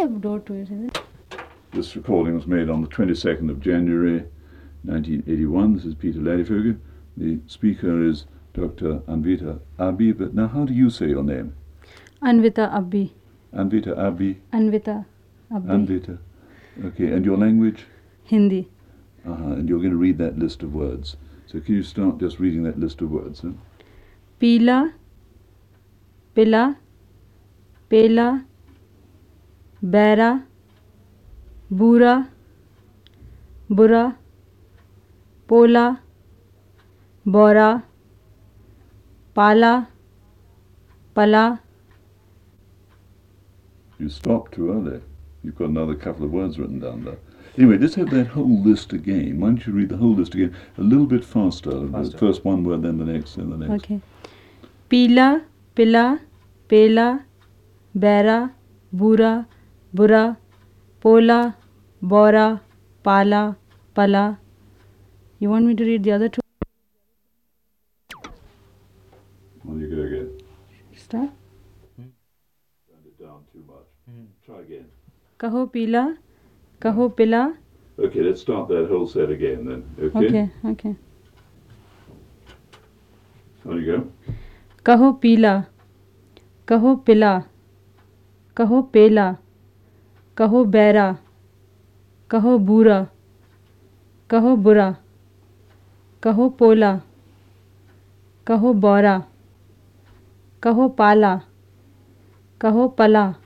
door to it, isn't it? This recording was made on the 22nd of January 1981. This is Peter Ladefogel. The speaker is Dr. Anvita Abbi. But now, how do you say your name? Anvita Abbi. Anvita Abbi. Anvita Abbi. Anvita. Okay, and your language? Hindi. And you're going to read that list of words. So can you start just reading that list of words? Huh? Pila, pila, pela, bera, bura, bura, pola, bora, pala, pala. You stopped too early. You've got another couple of words written down there. Anyway, let's have that whole list again. Why don't you read the whole list again a little bit faster? First one word, then the next, then the next. Okay. Pila, pila, pela, bera, bura, bura, pola, bora, pala, pala. You want me to read the other two? Well, you go again. Start. Turned it down too much. Try again. Kaho pila, kaho pila. Okay, let's start that whole set again then. Okay? Okay. On you go. Kaho pila, kaho pila, kaho pela, kaho bera, kaho bura, kaho bura, kaho pola, kaho bora, kaho pala, kaho pala,